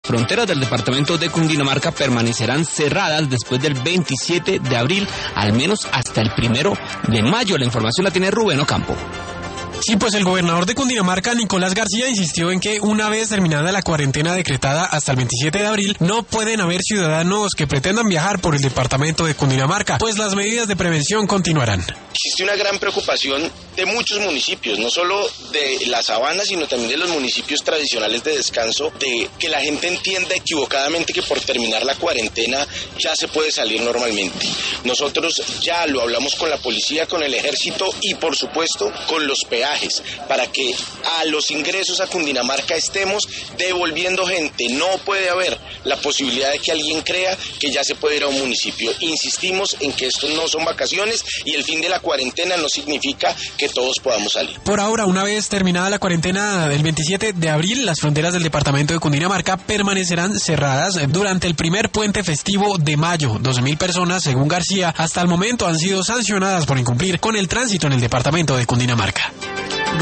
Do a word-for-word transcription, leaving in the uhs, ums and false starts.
fronteras del departamento de Cundinamarca permanecerán cerradas después del veintisiete de abril, al menos hasta el primero de mayo. La información la tiene Rubén Ocampo. Sí, pues el gobernador de Cundinamarca, Nicolás García, insistió en que una vez terminada la cuarentena decretada hasta el veintisiete de abril, no pueden haber ciudadanos que pretendan viajar por el departamento de Cundinamarca, pues las medidas de prevención continuarán. Existe una gran preocupación de muchos municipios, no solo de la sabana, sino también de los municipios tradicionales de descanso, de que la gente entienda equivocadamente que por terminar la cuarentena ya se puede salir normalmente. Nosotros ya lo hablamos con la policía, con el ejército y por supuesto con los peajes, para que a los ingresos a Cundinamarca estemos devolviendo gente. No puede haber la posibilidad de que alguien crea que ya se puede ir a un municipio. Insistimos en que esto no son vacaciones y el fin de la cuarentena no significa que todos podamos salir. Por ahora, una vez terminada la cuarentena del veintisiete de abril, las fronteras del departamento de Cundinamarca permanecerán cerradas durante el primer puente festivo de mayo. doce mil personas, según García, hasta el momento han sido sancionadas por incumplir con el tránsito en el departamento de Cundinamarca.